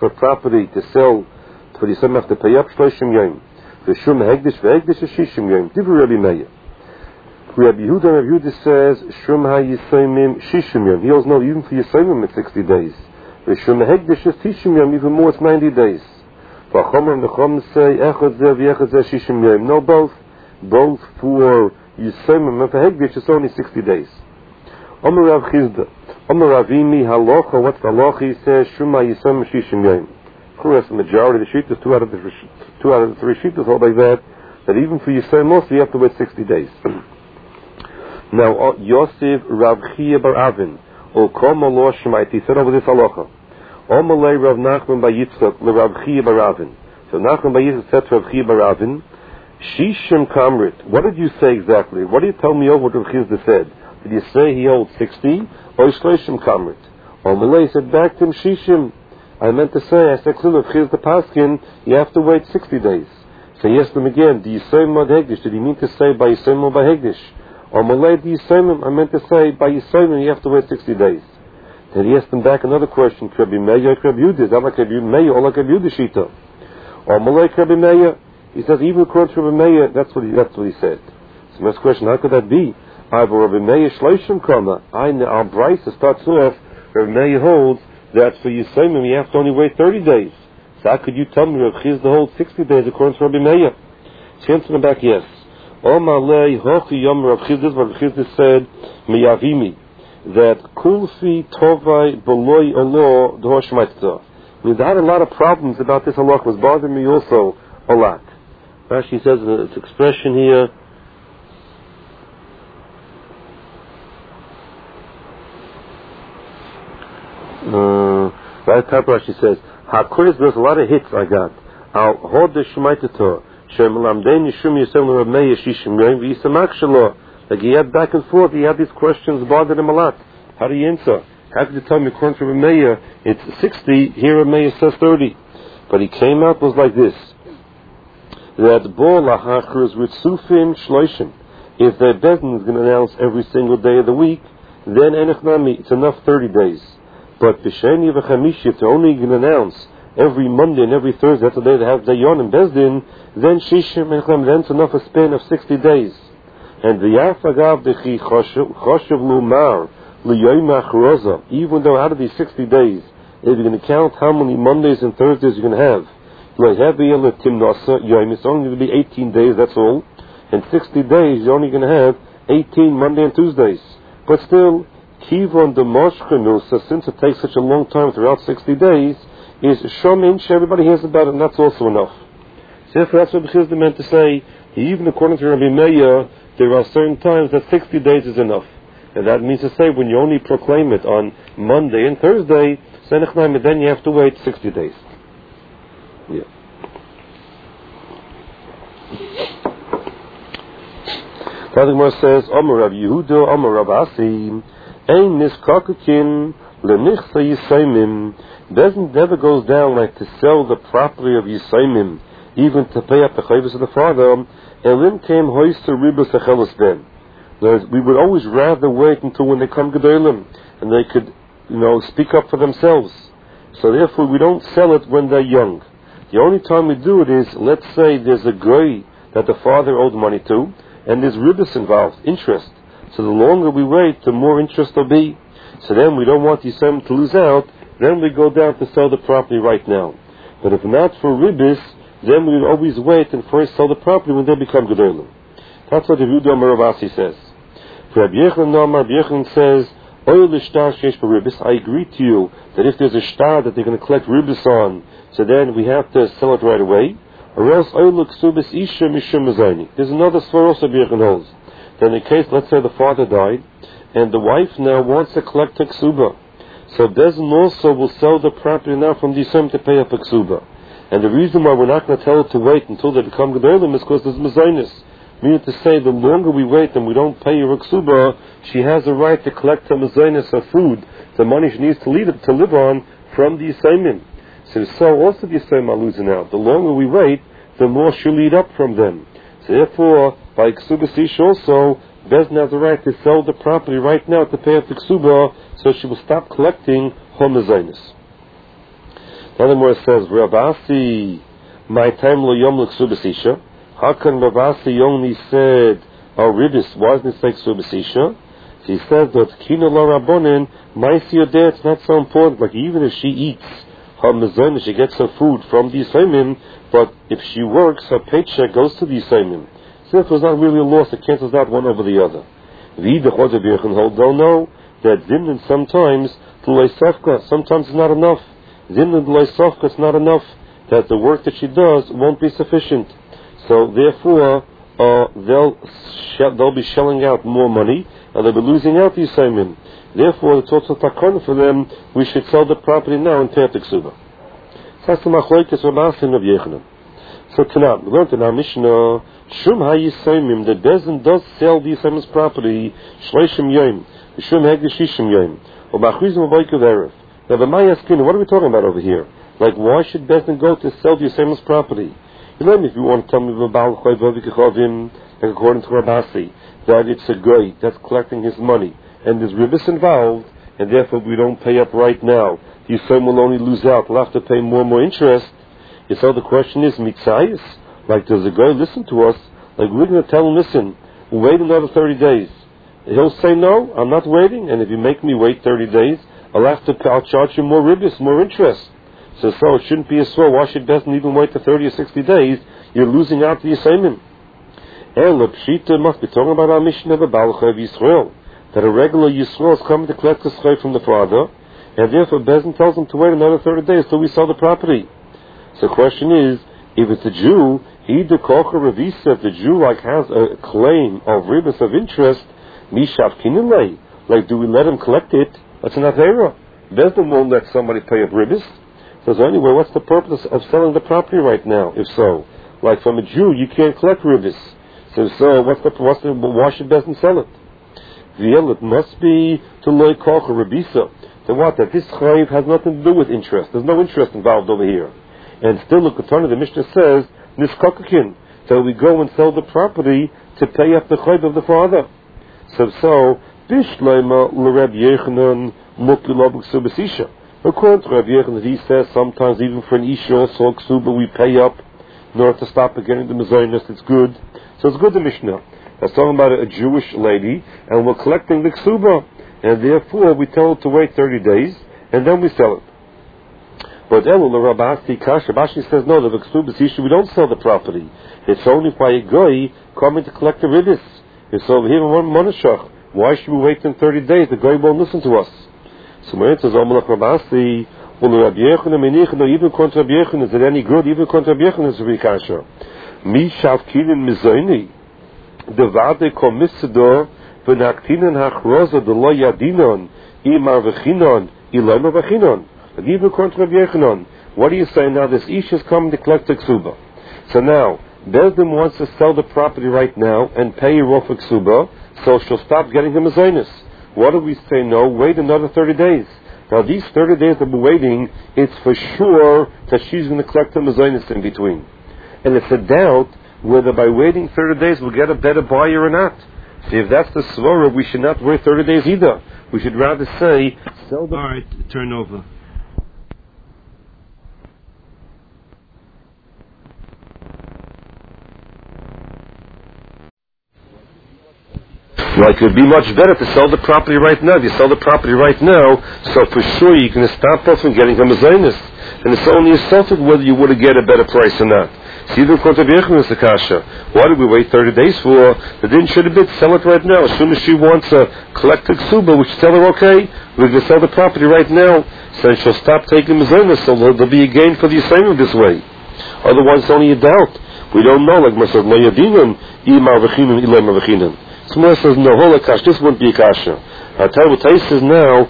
for property to sell, for the Yisrael have to pay up Shloshim Yom. The Shum Hegdish is Shishim Yom. Divrei Rabbi Meir. Rabbi Yehuda says Shum HaYisraelim Shishim Yom. He holds no, even for Yisraelim it's 60 days. The Shum Hegdish is Tishim Yom, even more it's 90 days. For Chomer and the Chom say Echad Zeh v'Echad Zeh Shishim Yom. No, both for Yisraelim and for Hegdish it's only 60 days. Omer Rav Chizda, Omer Ravimi Halacha. What's the halacha? He says Shum HaYisraelim Shishim Yom. Of course, the majority of the Shittas, two out of the 3 Shittas hold like that even for Yisrael also you have to wait 60 days. Now, Yosef Rav Chia Bar Avin, O Kol Allah Shemaiti, he said over this halacha, Omalei Rav Nachman Bar Yitzchak Le Rav Chia Bar Avin. So Nachman Bar Yitzchak said to Rav Chia Bar Avin, Shishim Kamrit. What did you say exactly? What did you tell me over what Rav Chizda said? Did you say he holds 60 or Shloshim Kamrit? Omalei said back to him Shishim. I meant to say, I said, Rav Chizda Paskin, you have to wait 60 days. So he asked him again, do you say Mod Hegdish? Did he mean to say by Yisrael or by Hegdish? Or Malay, do you say I meant to say by Yisrael you have to wait 60 days. Then he asked him back another question, Rabbi Meir, Rabbi Yehuda, is that like Rabbi Meir or like Rabbi Yehuda Shita? Or Malay, Rabbi Meir, he says, even according to Rabbi Meir, that's what he said. So next question, how could that be? I have Rabbi Meir Shloshim Kama. Our Brisa starts off, Rabbi Meir holds that for Yisrael you have to only wait 30 days. So how could you tell me Rav Chizda holds 60 days according to Rabbi Meir? She answered him back, yes. Omalei hochi yom Rav Chizda, what Rav Chizda said, miyavimi, that kulfi tovai beloy olo d'hoshmaitza. I mean, I had a lot of problems about this halach, was bothering me also a lot. Rashi says in its expression here, right top Rashi says, HaKodesh, there's a lot of hits I got. Al hod the Shemaitator, Shem Lamdei Nishum Yisem Rav Meir Shishim Yom V'Yisamak Shelo. Like he had back and forth, he had these questions bothered him a lot. How do you answer? How could you tell me according to Rav Meir it's 60, here Rav Meir says 30. But he came out was like this. That Bo Lahachers with Sufin Shloishim. If the Bezdin is going to announce every single day of the week, then Enechnami, it's enough 30 days. But B'Sheni v'Chamishi, if they're only going to announce every Monday and every Thursday, that's the day they have Dayon and Bezdin, then Shishim and then it's enough a span of 60 days. And the Yafagav Dechi Choshev Lumar L'Yoyim Achroza, even though out of these 60 days, if you're going to count how many Mondays and Thursdays you're going to have, it's only going to be 18 days, that's all. In 60 days, you're only going to have 18 Monday and Tuesdays. But still, Kivon de Moshchenu, so since it takes such a long time throughout 60 days, is Shominch, everybody hears about it, and that's also enough. So therefore, that's what Chizda meant to say. Even according to Rabbi Meir, there are certain times that 60 days is enough. And that means to say, when you only proclaim it on Monday and Thursday, then you have to wait 60 days. Yeah. The Gemara says, Omer Rav Yehuda, Omer Rav Asi, Ein niskakukin lenichsa Yisraelim. Doesn't never goes down like to sell the property of Yisraelim, even to pay up the chayvus of the father. Elim came hoist to ribus achelos ben. We would always rather wait until when they come gedolim and they could, speak up for themselves. So therefore, we don't sell it when they're young. The only time we do it is, let's say there's a goy that the father owed money to, and there's ribus involved, interest. So the longer we wait, the more interest there'll be. So then we don't want Yisrael to lose out, then we go down to sell the property right now. But if not for ribus, then we would always wait and first sell the property when they become gedolim. That's what the Yehuda Meravasi says. For Rabbi Yochanan says, I agree to you that if there's a shtar that they're going to collect ribus on, so then we have to sell it right away. Or else, there's another svar also Rabbi Yochanan holds. Then in case, let's say the father died, and the wife now wants to collect a ksuba. So Bezin also will sell the property now from Yisrael to pay up a ksuba. And the reason why we're not going to tell her to wait until they become gedolim is because there's mezainis. Meaning to say, the longer we wait and we don't pay her a ksuba, she has a right to collect her mezainis, her food, the money she needs to live on from the Yisraelim. So also the Yisraelim are losing out. The longer we wait, the more she'll eat up from them. So therefore, by ksuba sish also, Bezin has the right to sell the property right now to pay up the ksuba, so she will stop collecting her mezainis. The other more says, Rabasi, my time lo yom l'ksubasisha. How can Rabasi only said, Ribis, why doesn't it say ksubasisha? He says that kino la rabbonin, maisi yodeh, it's not so important. Like even if she eats her mezonah, she gets her food from the Yisayimim, but if she works, her paycheck goes to the Yisayimim. So if there's not really a loss, it cancels out one over the other. The Chodev Yechon hold, don't know that zimnin sometimes sometimes it's not enough. Zimnin d'loisofka, it's not enough. That the work that she does won't be sufficient. So therefore, they'll be shelling out more money, and they'll be losing out the Yisayimim. Therefore, it's also takon for them, we should sell the property now and pay up the ksuba. So tonight, we learned in our Mishnah, Shum ha-Yisayimim, the Bezin does sell the Yisayimim's property, Shleishim Yom, Shum Hegdeshishim Yom, or Bachrizim Avoykev Erev. Now, the Mayaskin, what are we talking about over here? Like, why should Bezin go to sell the Yisayimim's property? You know, if you want to tell me about Chayvavik, like according to Rabasi, that it's a guy that's collecting his money, and there's ribis involved, and therefore we don't pay up right now. The Yisayim will only lose out. We'll have to pay more and more interest. So the question is, mitzayis? Like, does the guy listen to us? Like, we're going to tell him, listen, wait another 30 days. He'll say, no, I'm not waiting, and if you make me wait 30 days, I'll charge you more ribis, more interest. So it shouldn't be a swell. Why should Bezin even wait for 30 or 60 days? You're losing out the Yisayimim. Pshita must be talking about our mission of a Baal Chav Yisrael, that a regular Yisrael is coming to collect the schei from the father, and therefore Bezin tells him to wait another 30 days till we sell the property. So the question is, if it's a Jew, either Kocha Ravisa, if the Jew has a claim of ribis of interest, Mishav Kinilei, like do we let him collect it? That's an Avera. Bezin won't let somebody pay up ribis. So anyway, what's the purpose of selling the property right now? If so, like from a Jew, you can't collect ribis. So why should Bezin sell it? It must be to loy Kocha Ravisa. So what? That this chayv has nothing to do with interest. There's no interest involved over here. And still, the Ketana, the Mishnah says, Niskokakin. So we go and sell the property to pay up the chayv of the father. So Bishleima l'Reb Yechanan Mukilobuk Subasisha. According to Reb Yechanan, he says sometimes even for an Isha also Ksuba we pay up in order to stop getting the Mezainis. It's good. So it's good, the Mishnah. That's talking about a Jewish lady, and we're collecting the Ksuba. And therefore, we tell her to wait 30 days, and then we sell it. But Rabashi says, no, the Ksuba, we don't sell the property. It's only by a guy coming to collect the ribis. It's over here in Monashach. Why should we wait in 30 days? The guy won't listen to us. So my answer is, Rabasi, Rabbi Yechanan, even contra Rabbi Yechanan, is it any good? Even contra Rabbi Yechanan is a Rikasha. Mi shavkinin mizaini, the vade komissador, v'naktinin hachroza, the lo yadinon, imar v'chinon, iloma v'chinon. Even contra Rabbi Yechanan. What do you say now? This Ish is coming to collect the Ksuba. So now, Bezdin wants to sell the property right now and pay her off a Ksuba, so she'll stop getting him a Zainis. What do we say? No, wait another 30 days. Now these 30 days that we're waiting, it's for sure that she's going to collect him a Zainis in between. And it's a doubt whether by waiting 30 days we'll get a better buyer or not. See, if that's the svara, we should not wait 30 days either. We should rather say, sell the... Alright, turn over. Like, it would be much better to sell the property right now. If you sell the property right now, so for sure you can stop us from getting a Zainis. And it's only a selfish whether you would get a better price or not. See, the Kontavechim is the Kasha. Why did we wait 30 days for? The din should have been sell it right now. As soon as she wants a collected Ksuba, we should tell her, okay, we're going to sell the property right now. So she'll stop taking Zainis, so there'll be a gain for the assignment this way. Otherwise, it's only a doubt. We don't know, like Masad Lo Yadinam, Imar V'chinim, Ilema V'chinim. Someone says, no, hold a kasha. This wouldn't be a kasha. Tais says now,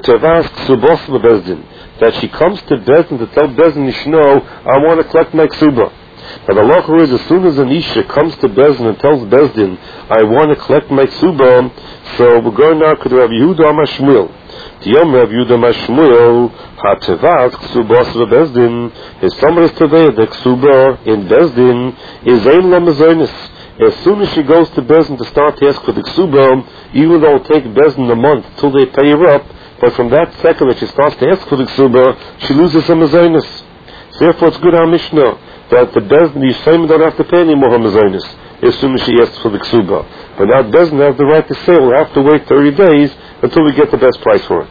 that she comes to Bezdin to tell Bezdin, Nishno, I want to collect my ksuba. Now the law is, as soon as an Isha comes to Bezdin and tells Bezdin, I want to collect my ksuba, so we're going now to Rav Yehuda Amar Shmuel. Tiyom Rav Yehuda Amar Shmuel, HaTevaz Ksubos Bezdin, if somebody is today, the ksuba in Bezdin is Ein Lamazonis. As soon as she goes to Bezdin to start to ask for the Ksuba, even though it'll take Bezdin a month till they pay her up, But from that second that she starts to ask for the ksuba, she loses her mezainis. So therefore it's good our Mishnah that the Bezdin, the Yisraelim don't have to pay any more her mezainis as soon as she asks for the ksuba. But now Bezdin has the right to say we'll have to wait 30 days until we get the best price for it.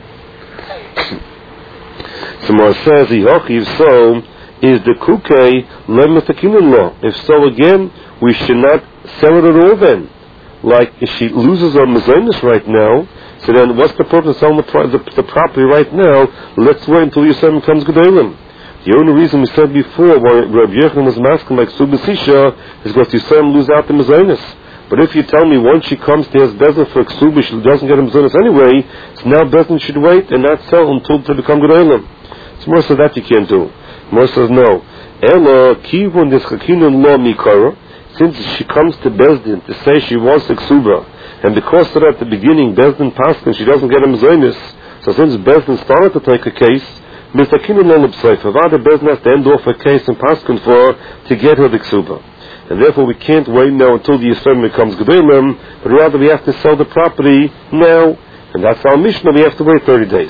So Mar says, if so, is the kukei lemetakinun law. If so, again, we should not sell it at all then. Like, if she loses her mezainis right now, so then what's the purpose of selling the property right now? Let's wait until Yisrael becomes Gedolim. The only reason we said before why Rabbi Yochanan was masking like Subasisha is because Yisrael lose out the mezainis. But if you tell me once she comes to his Bezdin for Ksuba, she doesn't get a mezainis anyway, so now Bezdin should wait and not sell until to become Gedolim. So Mor says that you can't do. Mor says no. Ela kivun dischakinun lo mikara. Since she comes to Bezdin to say she wants the Ksuba, and because of that at the beginning Bezdin passed and she doesn't get a mezainis, so since Bezdin started to take a case, mistakinun lo l'b'seifa, Vada Bezdin has to end off a case and paskin for her to get her the Ksuba. And therefore we can't wait now until the Yisrael becomes Gedolim, but rather we have to sell the property now, and that's our Mishnah, we have to wait 30 days.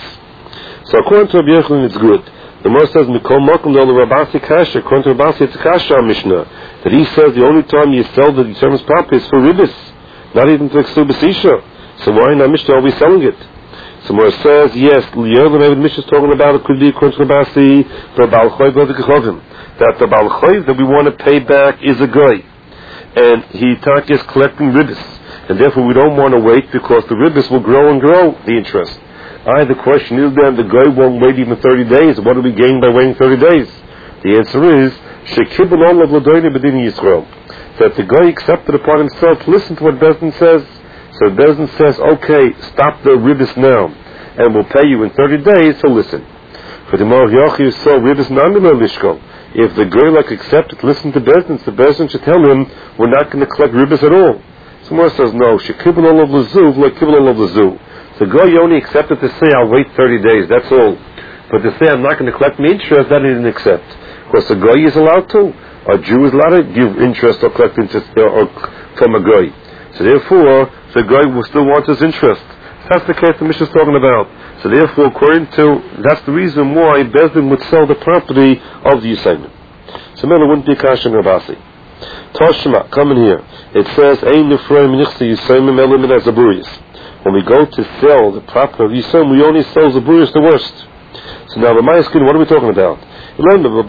So according to Rabbi Yochanan it's good. The Gemara says, Mikol Makom Lo Rabasi Kasha, according to Rabasi it's a Kasha our Mishnah, that he says the only time you sell the Yisrael's property is for Ribis, not even to Ksubas Isha. So why in our Mishnah are we selling it? So Gemara says, yes, maybe the Mishnah is talking about it could be according to Rabasi, the Baal Choyv of the Kechovim, that the Baal Choyv that we want to pay back is a guy, and he is collecting Ribis, and therefore we don't want to wait because the Ribis will grow and grow the interest. The question is then, the guy won't wait even 30 days. What do we gain by waiting 30 days? The answer is, Shekibul Olav L'Doini B'Din Yisrael. That the guy accepted upon himself to listen to what Bezdin says. So Bezdin says, okay, stop the Ribis now, and we'll pay you in 30 days, so listen. For the Mar Yachi so Ribis Namilo Lishko. If the guy accepted to listen to Bezdin, so Bezdin should tell him, we're not going to collect Ribis at all. So Mar says, no, Shekibul Olav L'Zuv, like Kibul Olav L'Zuv. So guy only accepted to say I'll wait 30 days, that's all. But to say I'm not going to collect my interest, that he didn't accept. Because the guy is allowed to. A Jew is allowed to give interest or collect interest from a guy. So therefore, the guy will still want his interest. That's the case the Mishnah is talking about. So therefore, according to, that's the reason why Bezdin would sell the property of the Yisraelim. So Mela wouldn't be Kashan Rabasi. Toshma, come in here. It says, Ein Nifrei Minichsi Yisraelim Elim Min HaZaburiyas. When we go to sell the property of Yisrael, we only sell Zaburiyas the worst. So now, what are we talking about? He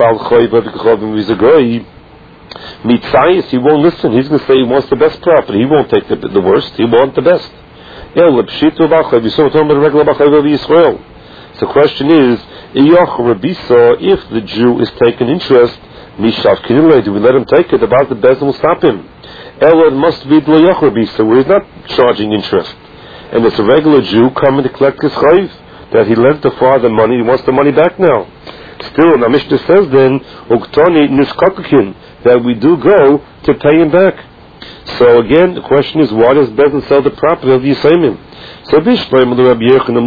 won't listen. He's going to say he wants the best property. He won't take the worst. He wants the best. So the question is, if the Jew is taking interest, do we let him take it? About the Bezdin will stop him. It must be where he's not charging interest. And it's a regular Jew coming to collect his chayv, that he lent the father money, he wants the money back now. Still, the Mishnah says then, that we do go to pay him back. So again, the question is, why does Bezdin sell the property of the Yisraelim? So we're talking about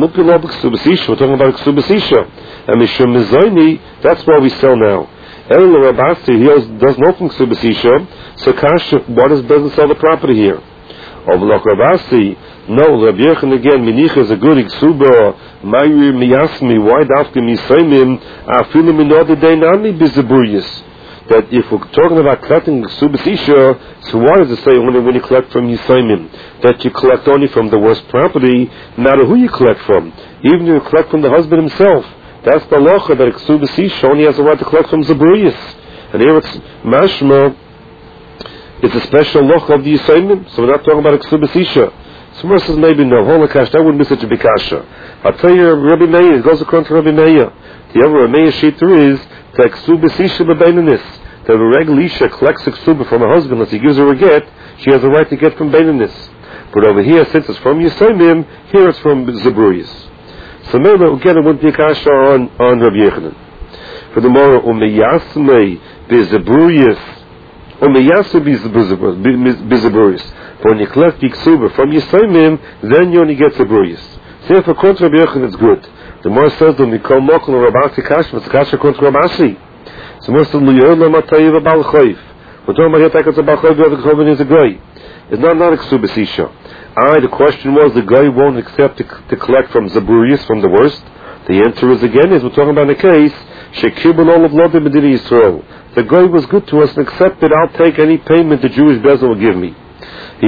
Ksubas Isha. And Mishum Mizayni, that's why we sell now. El Rabasi, he doesn't open Ksubas Isha, so Kasha, why does Bezdin sell the property here? Ovlach Rabasi, no, Rabbi Yochanan again, Minich is a good Iksuba, Mayri Miyasmi, why dafka Misaimim, Afilu Minode Deinami Bizaburiyas. That if we're talking about collecting Ksubas Isha, so why does it say only when you collect from Yisaimim? That you collect only from the worst property, no matter who you collect from. Even if you collect from the husband himself. That's the locha, that Ksubas Isha only has the right to collect from Zaburiyas. And here it's Mashma, it's a special locha of the Yisaimim, so we're not talking about Ksubas Isha. Someone says maybe no, Holocaust, that wouldn't be such a big kasha. I'll tell you, Rabbi Meir, it goes according to Rabbi Meir. The other Rabbi Meir Shiter is, that Ksubas Isha B'Beinanis, that a regular Isha collects a Ksuba from her husband, unless he gives her a get, she has a right to get from Beinanis. But over here, since it's from Yisraelim, here it's from Zaburiyas. So maybe, again, it wouldn't be a kasha on Rabbi Yochanan. For the more, Umeyasmei B'Zaburiyas, Umeyasu B'Zaburiyas. When you collect the Ksuba from Yisraelim, then you only get Zaburiyas. So if according to Rabbi Yochanan, it's good. The more says, when we call Mokal and Rabasi Kash, it's Kash according to Rabasi. So more says, L'yor L'matayiv Abal Chayv. We're talking about here, it's a Bal Chayv, the Chayv is a Grey. It's not a Ksubas Isha. The question was the guy won't accept to collect from Zaburius, from the worst. The answer is again, as we're talking about in a case, Shekibul all of Lodim Medina Yisrael. The guy was good to us and accepted, I'll take any payment the Jewish Bezin will give me. So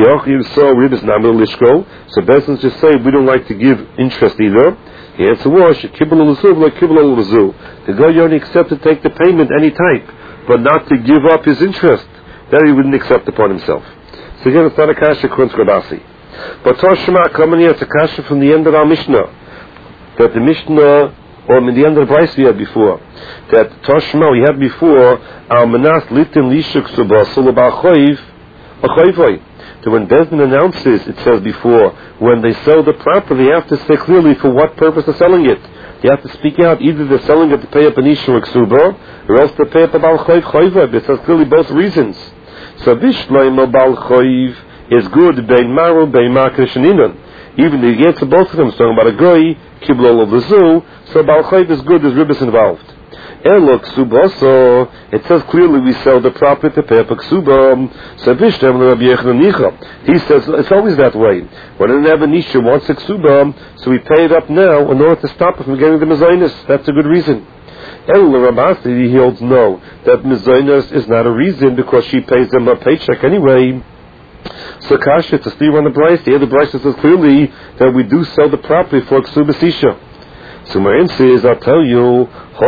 Bezin just say, we don't like to give interest either. The answer was, the guy only accepted to take the payment any type, but not to give up his interest. That he wouldn't accept upon himself. So again, it's not a kasha Kunz Rabasi. But Toshma coming here, it's a kasha from the end of our Mishnah. That the Mishnah, or in the end of the Bryce we had before, that Toshma we had before, Al Manas Litin Lishuk Subah Sulabah Choiv, a Choivoi. So when Bezdin announces, it says before, when they sell the property, they have to say clearly for what purpose they're selling it. They have to speak out, either they're selling it to pay up an Isha or Ksuba, or else to pay up a Bal Choiv Choivoi. It says clearly both reasons. So Bishleim Bal Choiv is good, Bein Maru, Bein Makrish and Inan. Even the answer both of them is talking about a Goy, Kiblol of the Zoo, so Bal Choiv is good, there's ribbis involved. Elok Suboso, it says clearly we sell the property to pay up a Ksuba. So Bishleim Rabbi Yechon Nicha. He says it's always that way. When an Ebenisha wants a Ksuba, so we pay it up now in order to stop it from getting the Mezainis. That's a good reason. El Rabasi, he holds no, that Mezainis is not a reason because she pays them a paycheck anyway. So Kasha, to steer on the Bryce, the other Bryce says clearly that we do sell the property for Ksuba Isha. So my answer is, I'll tell you, you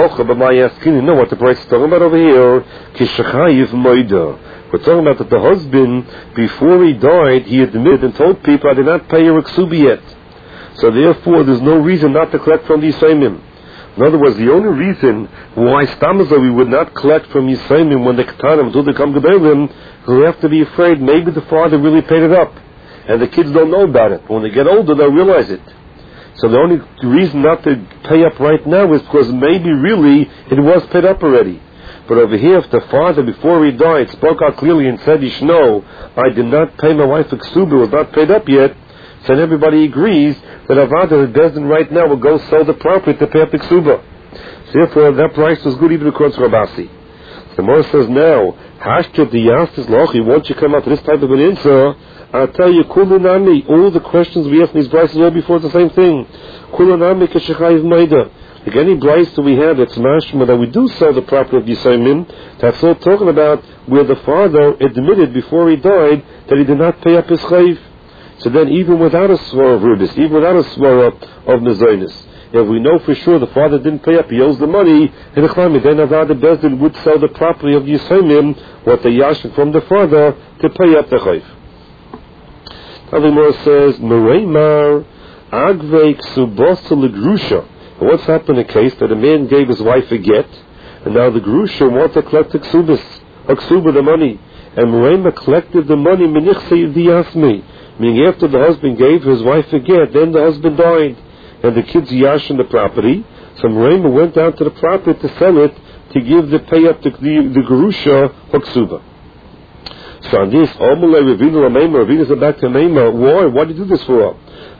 know what the Bryce is talking about over here? Kishachayiv Moida. We're talking about that the husband, before he died, he admitted and told people, I did not pay your Ksuba yet. So therefore, there's no reason not to collect from the Yisraelim. In other words, the only reason why Stamazah we would not collect from Yisraelim when they Ketanim until they come to Beilim, we have to be afraid maybe the father really paid it up. And the kids don't know about it. When they get older, they'll realize it. So the only reason not to pay up right now is because maybe really it was paid up already. But over here, if the father, before he died, spoke out clearly and said, Yishno, I did not pay my wife a Ksuba, it was not paid up yet, so then everybody agrees that Avada, the Bezdin right now, will go sell the property to pay up the Ksuba. So therefore, that price was good even according to Rabasi. The Gemara says now, Hashket the Yastis Lochi, once you come out to this type of an answer, I'll tell you, Kulunami, all the questions we asked in these prices all before, it's the same thing. Kulunami Keshechayiv Maida. Like any price that we have, it's mashma that we do sell the property of Yisayim, that's all talking about where the father admitted before he died that he did not pay up his chayiv. So then, even without a swara of ribis, even without a swara of mezainis, if we know for sure the father didn't pay up, he owes the money, then Avad Bezdin would sell the property of Yisayim, what they yashin from the father, to pay up the chayiv. Now the Gemara says, Mereimar Agvei Ksubosa L'Grusha. What's happened in a case that a man gave his wife a get, and now the Grusha wants to collect the Ksubis, Ksuba, the money. And Mereimar collected the money, Menichse Yasmi. Meaning after the husband gave his wife a get, then the husband died, and the kids yashin the property. So Mereimar went down to the property to sell it, to give the pay up to the Grusha Ksuba. So on this, Ravina said back to Meimah, why? Why did you do this for?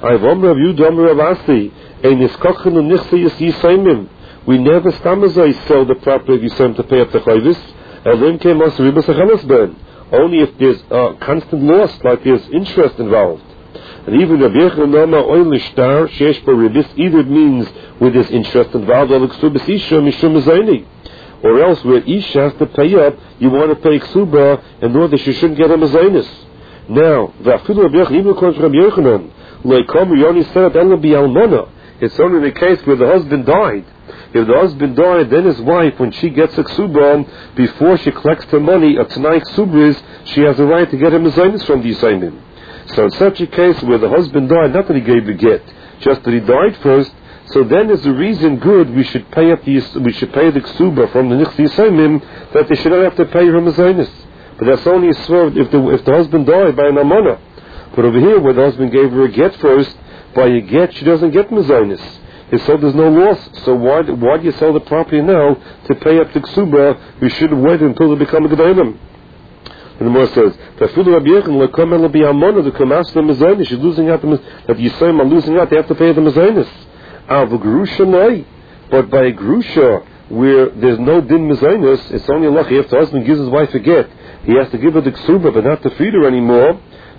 We never stamazai sell the property of Yisrael to pay up the chayvis, and then came us ribas achelas. Only if there's constant loss, like there's interest involved. And even the Virchanama oil shtar shesh ribis, either it means where there's interest involved, or the ksubas isha mishum zaini. Or else where Isha has to pay up, you want to pay Ksuba in order that she shouldn't get a Mazainis. Now, even according to Rabbi Yochanan, we only said that will be Almana. It's only the case where the husband died. If the husband died, then his wife, when she gets a Ksuba, before she collects the money, a Tanai Ksubris, she has a right to get a Mazainis from the Yisayim. So in such a case where the husband died, not that he gave the get, just that he died first, so then is the reason good we should pay up the Ksuba from the Nichsi Yisayim, that they should not have to pay her Mazainis. But that's only a swerve if the husband died by an Amana. But over here, where the husband gave her a get first, by a get she doesn't get Mazainis. So there's no loss. So why do you sell the property now to pay up the Ksuba? We should wait until they become a Gedalim. And the Gemara says, she's losing out that Yisayim are losing out, they have to pay the Mazainis. But by a grusha where there's no din mezainis, it's only lucky if the husband gives his wife a get. He has to give her the ksuba, but not to feed her anymore.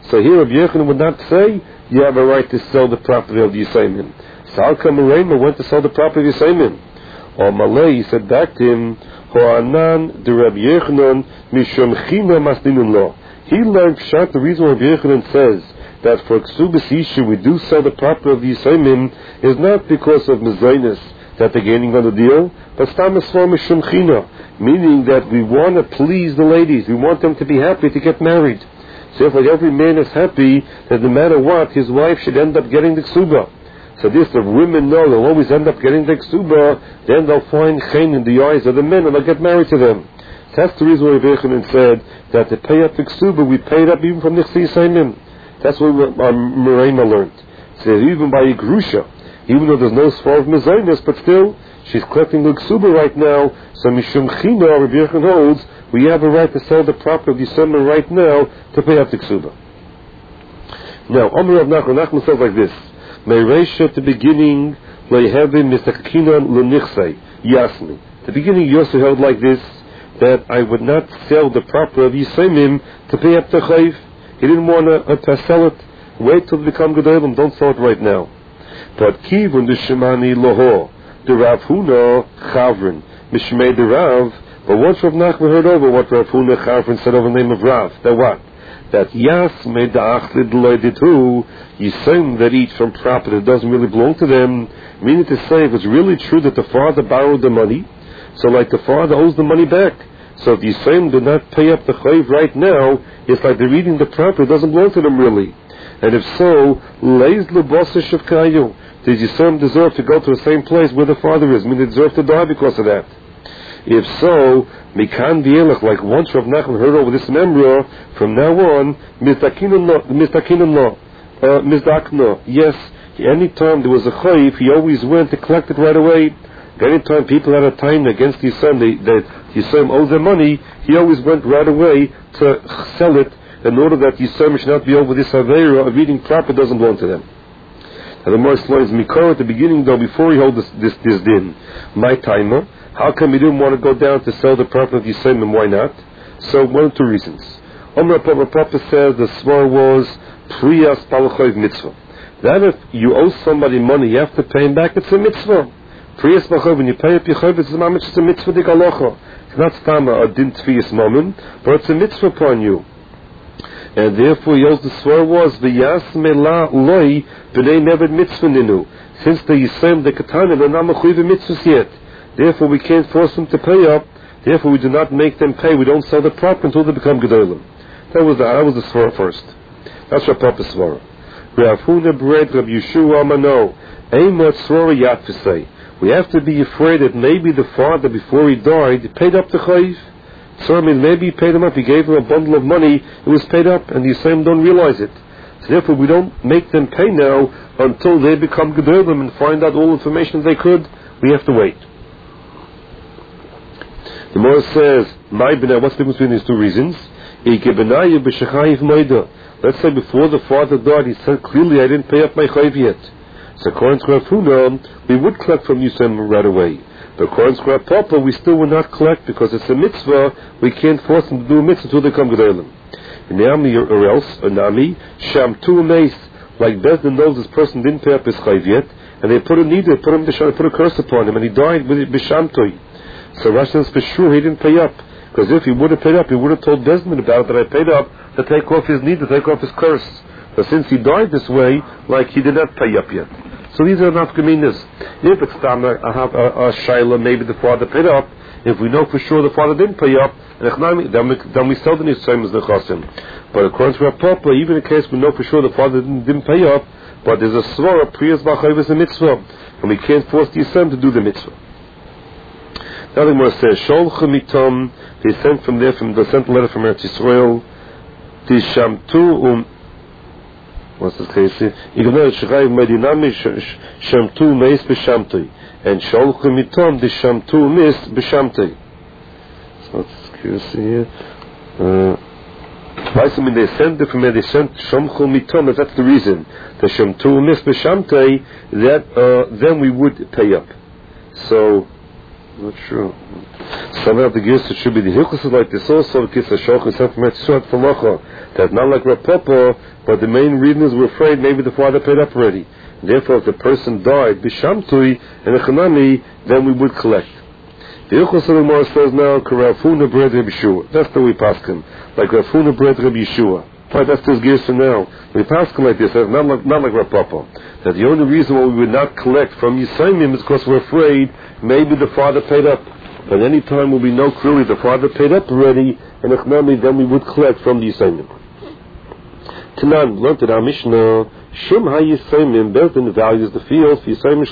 So here Rabbi Yochanan would not say you have a right to sell the property of the Yisayim. So how come Rema went to sell the property of the Yisayim? Or Malay said back to him, Ho'anan de Rabbi Yochanan mishum china masninun lo. He learned short the reason Rabbi Yochanan says that for Ksubas Isha we do sell the property of the Yisayim is not because of Mezainis that they're gaining on the deal, but Stamas for mishum china, meaning that we want to please the ladies, we want them to be happy to get married. So if every man is happy that no matter what, his wife should end up getting the ksuba. So this, if women know they'll always end up getting the ksuba, then they'll find chen in the eyes of the men and they'll get married to them. So that's the reason why Rabbi Yochanan said that to pay up the ksuba, we pay it up even from Nichsi Yisayim. That's what Merema learned. So even by a grusha, even though there's no svar of mezainis, but still, she's collecting the ksuba right now, so mishum china, Rabbi Yochanan holds, we have a right to sell the property of December right now to pay up the ksuba. Now, Omer of Nachman says like this: Me'reisha at the beginning, le'hevim mistakinan l'nichsei yasmi. The beginning, Yosef held like this, that I would not sell the property of Yisayim to pay up the chayv. He didn't want to sell it. Wait till they become gedolim. Don't sell it right now. But kivun the shemani loho, the Rav Huna chavrin mishmei the Rav. But once Rav Nachman heard over what Rav Huna Chavrin said over the name of Rav, that what? That Yas made the Achlid Loiditu, Yisayim that eat from property that doesn't really belong to them, meaning to say, if it's really true that the father borrowed the money, so like the father owes the money back. So if Yisayim did not pay up the chayv right now, it's like they're eating the property that doesn't belong to them really. And if so, Leiz Lebosah Shavkayu, does Yisayim deserve to go to the same place where the father is? I mean, they deserve to die because of that. If so, Mikan Bielach, like once Rav Nachman heard over this memra, from now on, Mizdakno. Yes, any time there was a chayv, he always went to collect it right away. Any time people had a time against Yisayim, that Yisayim owed their money, he always went right away to sell it in order that Yisayim should not be over this aveira of eating property doesn't belong to them. And the more explains Mikor at the beginning, though, before he held this din, my timer. How come he didn't want to go down to sell the property of Yisayim, and why not? So, one of two reasons. Omer Papa says the svar was Priyas Palachayv Mitzvah. That if you owe somebody money, you have to pay him back, it's a mitzvah. Priyas Palachayv, when you pay up your chayv, it's a mitzvah de galocha. It's not stama a din tfiyas moment, but it's a mitzvah upon you. And therefore, the svar was V'yas Mela Loi B'nei Neved Mitzvah Ninu. Since the Yisayim, the Katana, they're not mechuyev mitzvahs yet. Therefore, we can't force them to pay up. Therefore, we do not make them pay. We don't sell the property until they become gedolim. That was the svara first. That's what Papa svara. Rav Huna bred Rav Yeshua Amano. Eimot svara yatvisei. We have to be afraid that maybe the father, before he died, he paid up the chayv. So I mean, maybe he paid him up. He gave him a bundle of money. It was paid up, and the Yisayim don't realize it. So therefore, we don't make them pay now until they become gedolim and find out all information they could. We have to wait. The Gemara says, what's the difference between these two reasons? Let's say before the father died, he said clearly, I didn't pay up my chayv yet. So according to Rav Huna, we would collect from Yisayim right away. But according to Rav Papa, we still will not collect because it's a mitzvah. We can't force them to do a mitzvah until they come gedolim. Or else, Nami, Shamtu Meis, like Bezdin knows this person didn't pay up his chayv yet, and they put a curse upon him, and he died with Bishamtoi. So Rashi says for sure he didn't pay up, because if he would have paid up, he would have told Desmond about it, that I paid up to take off his need, to take off his curse. But since he died this way, like he did not pay up yet. So these are nafkaminas. If it's time I have a shaila, maybe the father paid up. If we know for sure the father didn't pay up, then we sell the Yisayim as nechasim. But according to our Papa, even in case we know for sure the father didn't pay up, but there's a svara, priyas b'chayv is a mitzvah, and we can't force the Yisayim to do the mitzvah. Now the Gemara says, Sholcha mitom, they sent from there, they sent a letter from Eretz Yisrael, Tishamtu what's this case here? Ignored Shechayv Medinami Shamtu Meis B'Shamtei, and Sholcha mitom, Tishamtu Meis B'Shamtei. So let's curious here. I mean, they sent it from there, they sent Shomchu mitom, that's the reason. The Shamtu Meis B'Shamtei, that then we would pay up. So Not true. Somehow the gears should be the hilchos like this also. The kids are shocking something like short falacha. That's not like Rav Papa, but the main reason is we're afraid maybe the father paid up already. And therefore, if the person died b'shamtui and a chanami, then we would collect. The hilchos of the Gemara says now, Karafuna bread Rabbi Yeshua. That's the way we pass him, like Rafuna bread Rabbi Yeshua. Right, that's this gears for now. We pass him like this, not like Rav Papa. That the only reason why we would not collect from Yisraelim is because we're afraid maybe the father paid up. But any time will be no clearly the father paid up already, and if not, then we would collect from the Yisraelim. Tanan, learned in our Mishnah, Shum ha-Yisraelim, built in the values the field, for Yisraelim